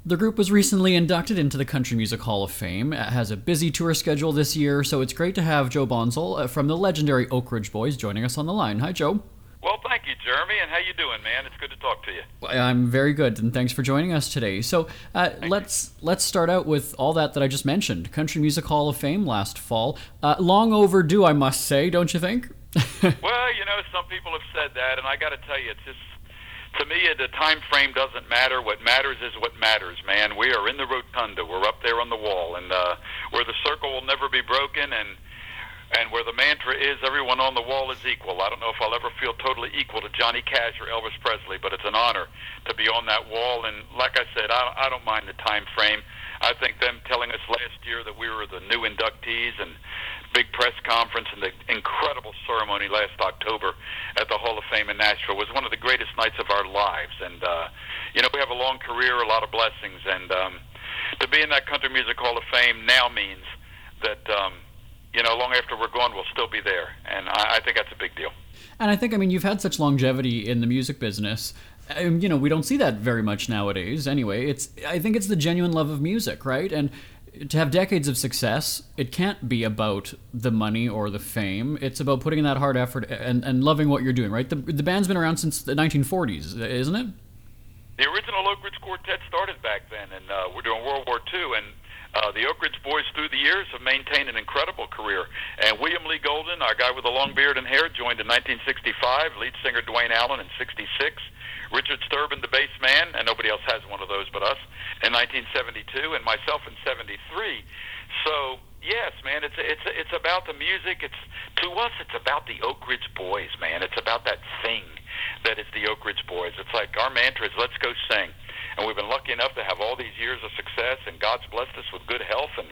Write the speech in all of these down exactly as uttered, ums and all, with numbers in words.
The group was recently inducted into the Country Music Hall of Fame. It has a busy tour schedule this year, so it's great to have Joe Bonzel uh, from the legendary Oak Ridge Boys joining us on the line. Hi, Joe. Well, thank you, Jeremy, and how you doing, man? It's good to talk to you. I'm very good, and thanks for joining us today. So uh, let's you. let's start out with all that that I just mentioned. Country Music Hall of Fame last fall, uh, long overdue, I must say, don't you think? Well, you know, some people have said that, and I got to tell you, it's just to me, the time frame doesn't matter. What matters is what matters, man. We are in the rotunda. We're up there on the wall, and uh, where the circle will never be broken, and and where the mantra is, everyone on the wall is equal. I don't know if I'll ever feel totally equal to Johnny Cash or Elvis Presley, but it's an honor to be on that wall. And like I said, I, I don't mind the time frame. I think them telling us last year that we were the new inductees and big press conference and the incredible ceremony last October at the Hall of Fame in Nashville was one of the greatest nights of our lives. And, uh, you know, we have a long career, a lot of blessings. And um, to be in that Country Music Hall of Fame now means that, um, you know, long after we're gone, we'll still be there. And I, I think that's a big deal. And I think, I mean, you've had such longevity in the music business. Um, you know, we don't see that very much nowadays. Anyway, it's I think it's the genuine love of music, right? And to have decades of success, it can't be about the money or the fame. It's about putting in that hard effort and, and loving what you're doing, right? The, the band's been around since the nineteen forties, isn't it? The original Oak Ridge Quartet started back then, and uh, we're doing World War Two, and uh, the Oak Ridge Boys through the years have maintained an incredible career. And William Lee Golden, our guy with the long beard and hair, joined in nineteen sixty-five, lead singer Dwayne Allen in sixty-six, Richard Sturban, the bass man, and nobody else has one of those but us, in nineteen seventy-two, and myself in seventy-three. So, yes, man, it's it's it's about the music. It's to us, it's about the Oak Ridge Boys, man. It's about that thing that is the Oak Ridge Boys. It's like our mantra is, let's go sing. And we've been lucky enough to have all these years of success, and God's blessed us with good health, and,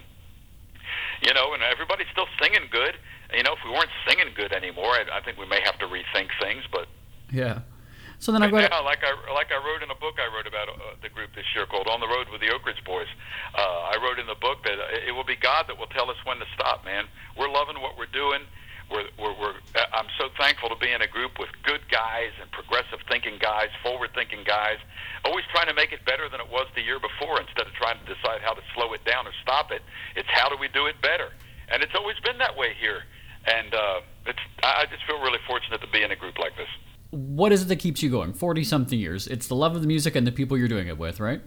you know, and everybody's still singing good. You know, if we weren't singing good anymore, I, I think we may have to rethink things, but... Yeah. So then I've got... Yeah, like I, like I wrote in a book I wrote about uh, the group this year called On the Road with the Oak Ridge Boys. Uh, I wrote in the book that it will be God that will tell us when to stop, man. We're loving what we're doing. We're, we're, we're, I'm so thankful to be in a group with good guys and progressive thinking guys, forward thinking guys, always trying to make it better than it was the year before instead of trying to decide how to slow it down or stop it. It's how do we do it better? And it's always been that way here. And uh, it's, I just feel really fortunate to be in a group like this. What is it that keeps you going? forty-something years. It's the love of the music and the people you're doing it with, right?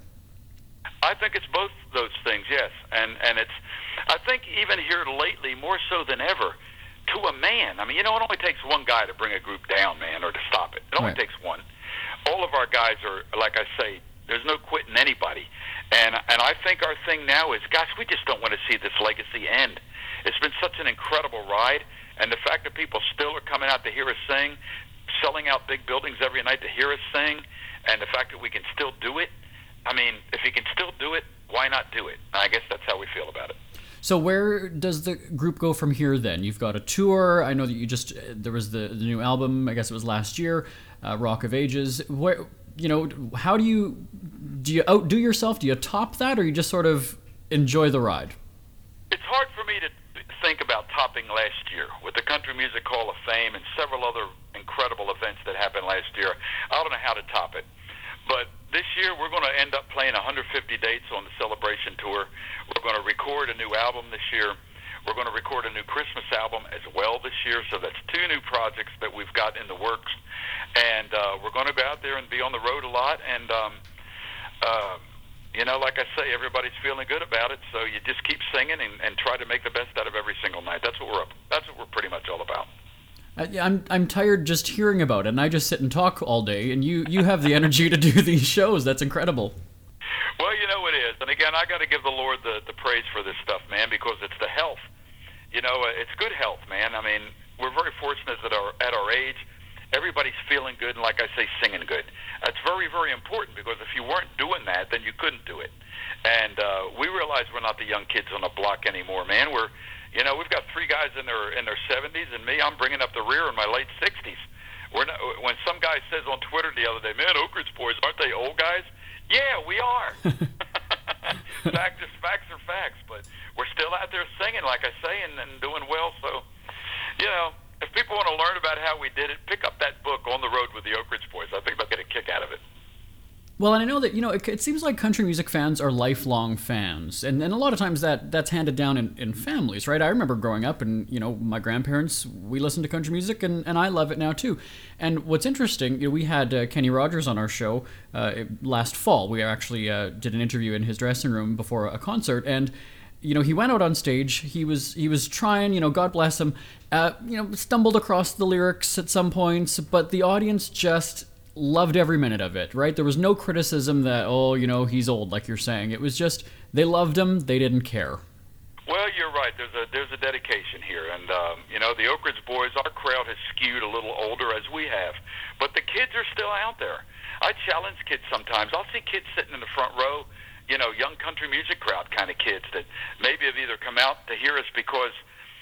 I think it's both those things, yes. And, and it's, I think even here lately, more so than ever, to a man. I mean, you know, it only takes one guy to bring a group down, man, or to stop it. It only Right. takes one. All of our guys are, like I say, there's no quitting anybody. And and I think our thing now is, gosh, we just don't want to see this legacy end. It's been such an incredible ride, and the fact that people still are coming out to hear us sing, selling out big buildings every night to hear us sing, and the fact that we can still do it, I mean, if you can still do it, why not do it? I guess that's how we feel about it. So where does the group go from here then? You've got a tour. I know that you just, there was the, the new album, I guess it was last year, uh, Rock of Ages. Where, you know, how do you, do you outdo yourself? Do you top that, or you just sort of enjoy the ride? It's hard for me to think about topping last year with the Country Music Hall of Fame and several other incredible events that happened last year. I don't know how to top it. But this year, we're going to end up playing one hundred fifty dates on the Celebration Tour. We're going to record a new album this year. We're going to record a new Christmas album as well this year. So that's two new projects that we've got in the works. And uh, we're going to go out there and be on the road a lot. And, um, uh, you know, like I say, everybody's feeling good about it. So you just keep singing and, and try to make the best out of every single night. That's what we're up. That's what we're pretty much all about. I, I'm I'm tired just hearing about it, and I just sit and talk all day, and you, you have the energy to do these shows. That's incredible. Well, you know it is. And again, I got to give the Lord the, the praise for this stuff, man, because it's the health. You know, uh, it's good health, man. I mean, we're very fortunate that our, at our age, everybody's feeling good and, like I say, singing good. That's very, very important, because if you weren't doing that, then you couldn't do it. And uh, we realize we're not the young kids on the block anymore, man. We're You know, we've got three guys in their in their seventies, and me, I'm bringing up the rear in my late sixties. We're not, when some guy says on Twitter the other day, man, Oak Ridge Boys, aren't they old guys? Yeah, we are. Fact is, facts are facts, but we're still out there singing, like I say, and, and doing well. So, you know, if people want to learn about how we did it, pick up that book, On the Road with the Oak Ridge Boys. I think they'll get a kick out of it. Well, and I know that, you know, it, it seems like country music fans are lifelong fans. And, and a lot of times that that's handed down in, in families, right? I remember growing up and, you know, my grandparents, we listened to country music and, and I love it now too. And what's interesting, you know, we had uh, Kenny Rogers on our show uh, last fall. We actually uh, did an interview in his dressing room before a concert. And, you know, he went out on stage. He was he was trying, you know, God bless him, uh, you know, stumbled across the lyrics at some points, but the audience just loved every minute of it, right? There was no criticism that, oh, you know, he's old, like you're saying. It was just, they loved him, they didn't care. Well, you're right. There's a there's a dedication here, and um, you know, the Oak Ridge Boys, our crowd has skewed a little older as we have, but the kids are still out there. I challenge kids sometimes. I'll see kids sitting in the front row, you know, young country music crowd kind of kids that maybe have either come out to hear us because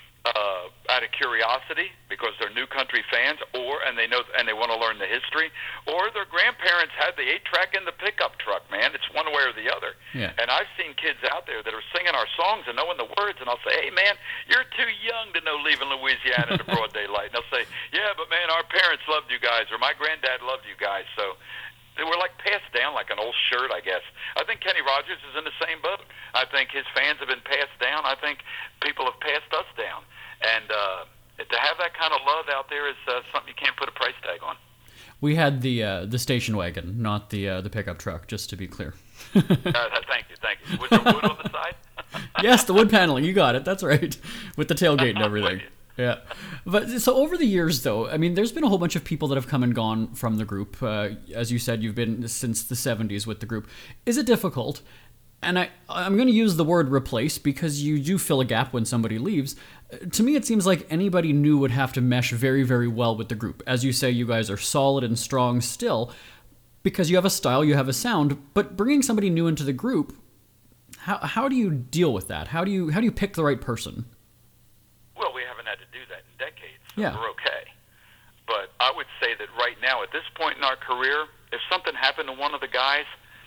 uh, out of curiosity, because they're new country fans, or and they know and they want to learn the history, or their grandparents had the eight track in the pickup truck. Man, it's one way or the other. Yeah. And I've seen kids out there that are singing our songs and knowing the words, and I'll say, "Hey, man, you're too young to know Leaving Louisiana in the Broad Daylight." And they'll say, "Yeah, but man, our parents loved you guys, or my granddad loved you guys." So they were like passed down like an old shirt, I guess. I think Kenny Rogers is in the same boat. I think his fans have been passed down. I think people have passed us down. And uh, to have that kind of love out there is uh, something you can't put a price tag on. We had the uh, the station wagon, not the uh, the pickup truck, just to be clear. uh, thank you, thank you. Was there wood on the side? Yes, the wood paneling. You got it. That's right, with the tailgate and everything. Yeah, but so over the years, though, I mean, there's been a whole bunch of people that have come and gone from the group. Uh, as you said, you've been since the seventies with the group. Is it difficult? And I, I'm going to use the word replace because you do fill a gap when somebody leaves. To me, it seems like anybody new would have to mesh very, very well with the group. As you say, you guys are solid and strong still because you have a style, you have a sound. But bringing somebody new into the group, how how do you deal with that? How do you how do you pick the right person? Well, we haven't had to do that in decades, so yeah. We're okay. But I would say that right now, at this point in our career, if something happened to one of the guys,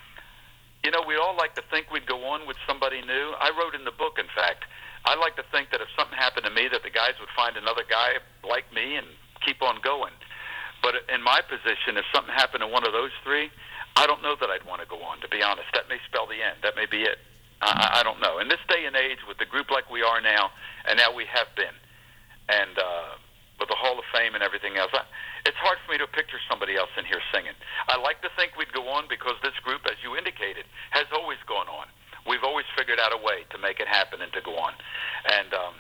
you know, we all like to think we'd go on with somebody new. I wrote in the book, in fact, I like to think that if something happened to me, that the guys would find another guy like me and keep on going. But in my position, if something happened to one of those three, I don't know that I'd want to go on, to be honest. That may spell the end. That may be it. I, I don't know. In this day and age, with the group like we are now, and now we have been, and uh, with the Hall of Fame and everything else, I, it's hard for me to picture somebody else in here singing. I like to think we'd go on because this group, as you indicated, has always gone on. We've always figured out a way to make it happen and to go on. And um,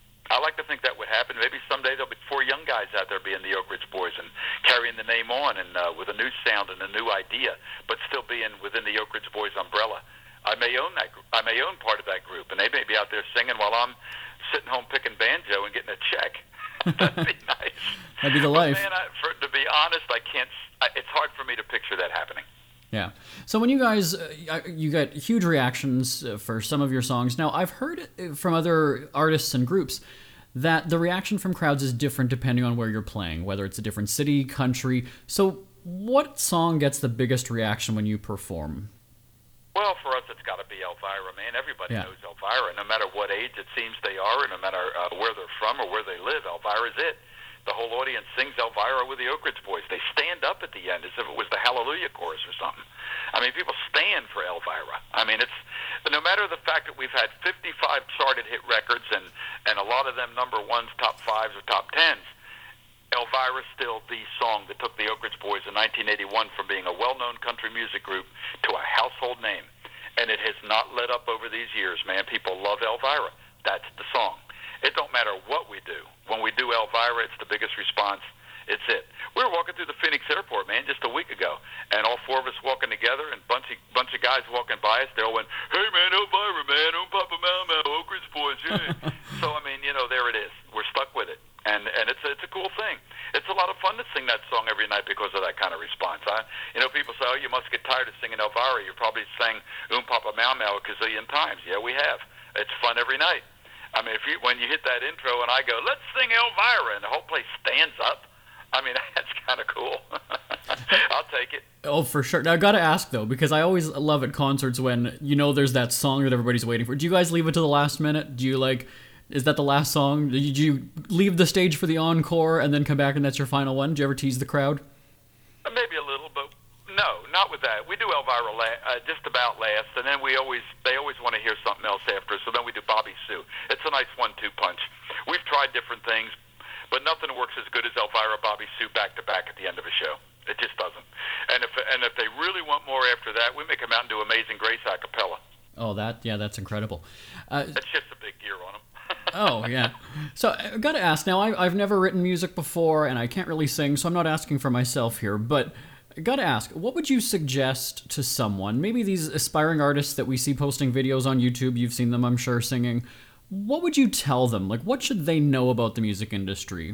I like to think that would happen. Maybe someday there'll be four young guys out there being the Oak Ridge Boys and carrying the name on and uh, with a new sound and a new idea, but still being within the Oak Ridge Boys umbrella. I may own that. I may own part of that group, and they may be out there singing while I'm sitting home picking banjo and getting a check. That'd be nice. That'd be the life. But man, I, for, to be honest, I can't. I, it's hard for me to picture that happening. Yeah. So when you guys, uh, you get huge reactions for some of your songs. Now, I've heard from other artists and groups that the reaction from crowds is different depending on where you're playing, whether it's a different city, country. So what song gets the biggest reaction when you perform? Well, for us, it's got to be Elvira, man. Everybody yeah. knows Elvira, no matter what age it seems they are, and no matter uh, where they're from or where they live. Elvira's it. The whole audience sings Elvira with the Oak Ridge Boys. They stand up at the end as if it was the Hallelujah chorus or something. I mean, people stand for Elvira. I mean, it's no matter the fact that we've had fifty-five charted hit records and, and a lot of them number ones, top fives, or top tens, Elvira's still the song that took the Oak Ridge Boys in nineteen eighty-one from being a well-known country music group to a household name. And it has not let up over these years, man. People love Elvira. That's the song. It don't matter what we do. When we do Elvira, it's the biggest response. It's it. We were walking through the Phoenix airport, man, just a week ago, and all four of us walking together, and a bunch of, bunch of guys walking by us. They all went, "Hey, man, Elvira, man, oh, Papa Mau Mau, Oak Ridge Boys, yeah." So, I mean, you know, there it is. We're stuck with it, and and it's it's a cool thing. It's a lot of fun to sing that song every night because of that kind of response. I, you know, people say, "Oh, you must get tired of singing Elvira. You probably sang Um Papa Mau Mau a gazillion times." Yeah, we have. It's fun every night. I mean, if you when you hit that intro and I go, "Let's sing Elvira," and the whole place stands up, I mean, that's kind of cool. I'll take it. Oh, for sure. Now, I got to ask, though, because I always love at concerts when, you know, there's that song that everybody's waiting for. Do you guys leave it to the last minute? Do you, like, is that the last song? Did you leave the stage for the encore and then come back and that's your final one? Do you ever tease the crowd? Maybe a little, but no, not with that. We do do Elvira la- uh, just about last, and then we always they always want to hear something else after, so then we do Bobby Sue. It's a nice one-two punch. We've tried different things, but nothing works as good as Elvira, Bobby Sue back to back at the end of a show. It just doesn't. And if and if they really want more after that, we make them out and do Amazing Grace a cappella. Oh, that yeah, that's incredible. Uh, That's just a big gear on them. oh yeah. So I got to ask now. I, I've never written music before, and I can't really sing, so I'm not asking for myself here. But I got to ask, what would you suggest to someone? Maybe these aspiring artists that we see posting videos on YouTube. You've seen them, I'm sure, singing. What would you tell them? Like, what should they know about the music industry?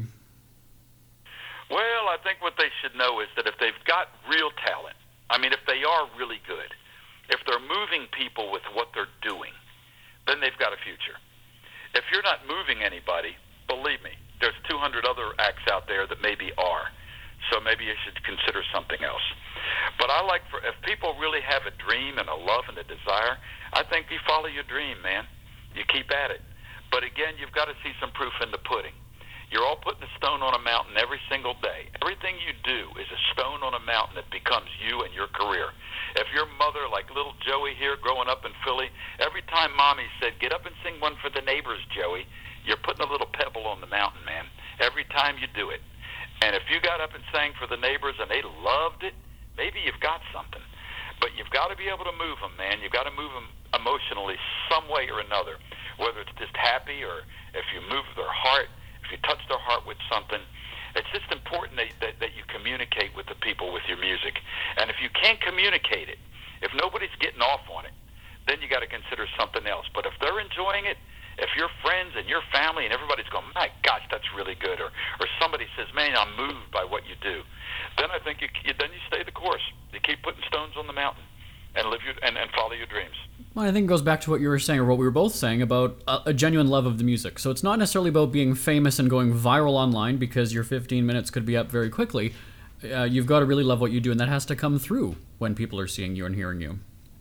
Well, I think what they should know is that if they've got real talent, I mean, if they are really good, if they're moving people with what they're doing, then they've got a future. If you're not moving anybody, believe me, there's two hundred other acts out there that maybe are. So maybe you should consider something else. But I like, for if people really have a dream and a love and a desire, I think you follow your dream, man. You keep at it. But again, you've got to see some proof in the pudding. You're all putting a stone on a mountain every single day. Everything you do is a stone on a mountain that becomes you and your career. If your mother, like little Joey here growing up in Philly, every time Mommy said, get up and sing one for the neighbors, Joey, you're putting a little pebble on the mountain, man, every time you do it. And if you got up and sang for the neighbors and they loved it, maybe you've got something. But you've got to be able to move them, man. You've got to move them emotionally some way or another, whether it's just happy or if you move their heart, if you touch their heart with something. It's just important that, that, that you communicate with the people with your music. And if you can't communicate it, if nobody's getting off on it, then you got to consider something else. But if they're enjoying it, if your friends and your family and everybody's going, my gosh, that's really good, or or somebody says, man, I'm moved by what you do, then I think you, you then you stay the course. You keep putting stones on the mountain and live your and, and follow your dreams. Well, I think it goes back to what you were saying, or what we were both saying, about a, a genuine love of the music. So it's not necessarily about being famous and going viral online, because your fifteen minutes could be up very quickly. Uh, you've got to really love what you do, and that has to come through when people are seeing you and hearing you.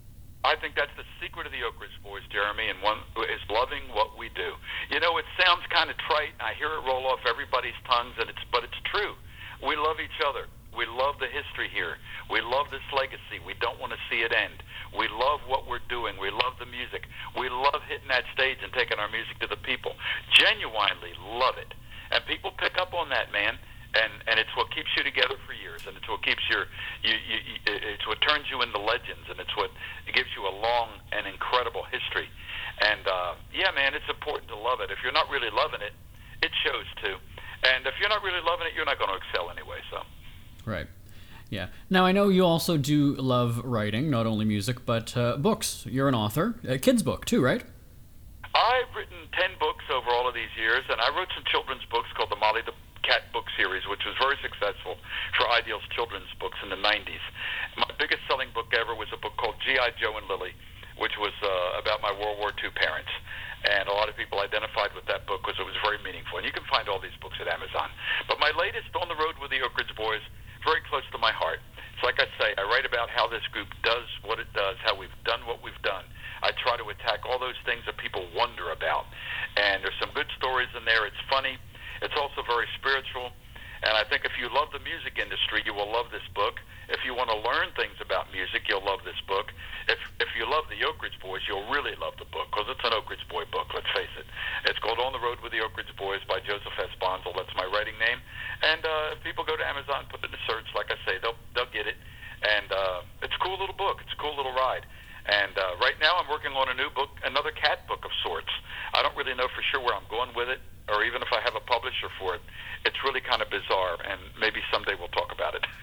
I think that's the secret of the Oak Ridge Boys, Jeremy, and one is loving what we do. You know, it sounds kind of trite. I hear it roll off everybody's tongues, and it's but it's true. We love each other. We love the history here. We love this legacy. We don't want to see it end. We love what we're doing. We love the music. We love hitting that stage and taking our music to the people. Genuinely love it. And people pick up on that, man. And and it's what keeps you together for years, and it's what keeps your you, you, you it's what turns you into legends, and it's what it gives you a long and incredible history. And uh, yeah, man, it's important to love it. If you're not really loving it, it shows too. And if you're not really loving it, you're not going to excel anyway. So. Right. Yeah. Now, I know you also do love writing, not only music, but uh, books. You're an author. A kid's book, too, right? I've written ten books over all of these years, and I wrote some children's books called the Molly the Cat book series, which was very successful for Ideal's children's books in the nineties. My biggest selling book ever was a book called G I. Joe and Lily, which was uh, about my World War Two parents. And a lot of people identified with that book because it was very meaningful. And you can find all these books at Amazon. But my latest, On the Road with the Oak Ridge Boys, very close to my heart. It's like I say, I write about how this group does what it does, how we've done what we've done. I try to attack all those things that people wonder about. And there's some good stories in there. It's funny. It's also very spiritual. And I think if you love the music industry, you will love this book. If you want to learn things about music, you'll love this book. If if you love the Oak Ridge Boys, you'll really love the book, because it's an Oak Ridge Boy book, let's face it. It's called On the Road with the Oak Ridge Boys by Joseph S. Bonzel. That's my writing name. And uh, if people go to Amazon, put it in the search, like I say, they'll they'll get it. And uh, it's a cool little book. It's a cool little ride. And uh, right now I'm working on a new book, another cat book of sorts. I don't really know for sure where I'm going with it, or even if I have a publisher for it. It's really kind of bizarre, and maybe someday we'll talk about it.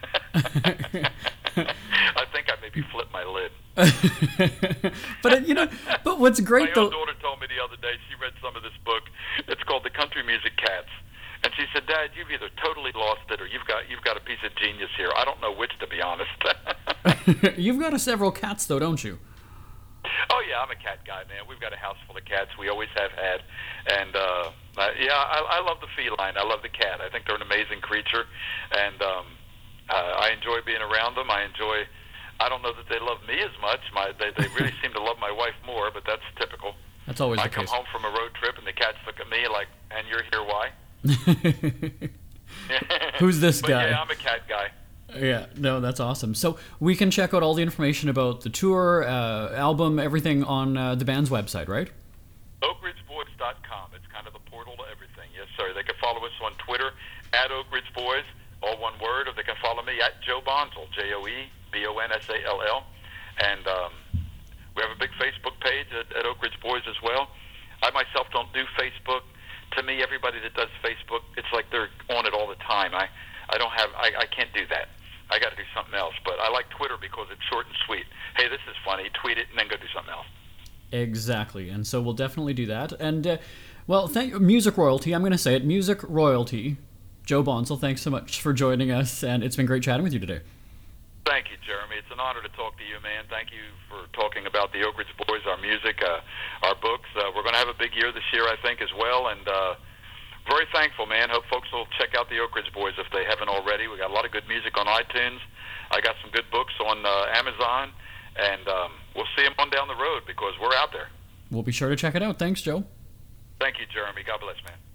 I think I maybe flipped my lid. But, uh, you know, but what's great, my though... My own daughter told me the other day, she read some of this book. It's called The Country Music Cats. And she said, Dad, you've either totally lost it or you've got you've got a piece of genius here. I don't know which, to be honest. You've got a several cats, though, don't you? Oh, yeah, I'm a cat guy, man. We've got a house full of cats. We always have had. And, uh, uh, yeah, I, I love the feline. I love the cat. I think they're an amazing creature. And um, uh, I enjoy being around them. I enjoy, I don't know that they love me as much. My They, they really seem to love my wife more, but that's typical. That's always I the come case. home from a road trip, and the cats look at me like, and you're here, why? Who's this but guy? Yeah, I'm a cat guy. Yeah, no, that's awesome. So we can check out all the information about the tour, uh, album, everything on uh, the band's website, right? oak ridge boys dot com. It's kind of the portal to everything. Yes, sir. They can follow us on Twitter at Oak Ridge Boys, all one word, or they can follow me at Joe Bonsall, J O E B O N S A L L. And um, we have a big Facebook page at, at Oak Ridge Boys as well. I myself don't do Facebook. To me, everybody that does Facebook, it's like they're on it all the time. I, I don't have, I, I can't do that. I got to do something else. But I like Twitter because it's short and sweet. Hey, this is funny. Tweet it and then go do something else. Exactly, and so we'll definitely do that. And, uh, well, thank Music Royalty, I'm going to say it, Music Royalty. Joe Bonsall, thanks so much for joining us, and it's been great chatting with you today. Thank you, Jeremy. It's an honor to talk to you, man. Thank you for talking about the Oak Ridge Boys, our music, uh, our books. Uh, we're going to have a big year this year, I think, as well, and uh, very thankful, man. Hope folks will check out the Oak Ridge Boys if they haven't already. We got a lot of good music on iTunes. I got some good books on uh, Amazon. And um, we'll see him on down the road because we're out there. We'll be sure to check it out. Thanks, Joe. Thank you, Jeremy. God bless, man.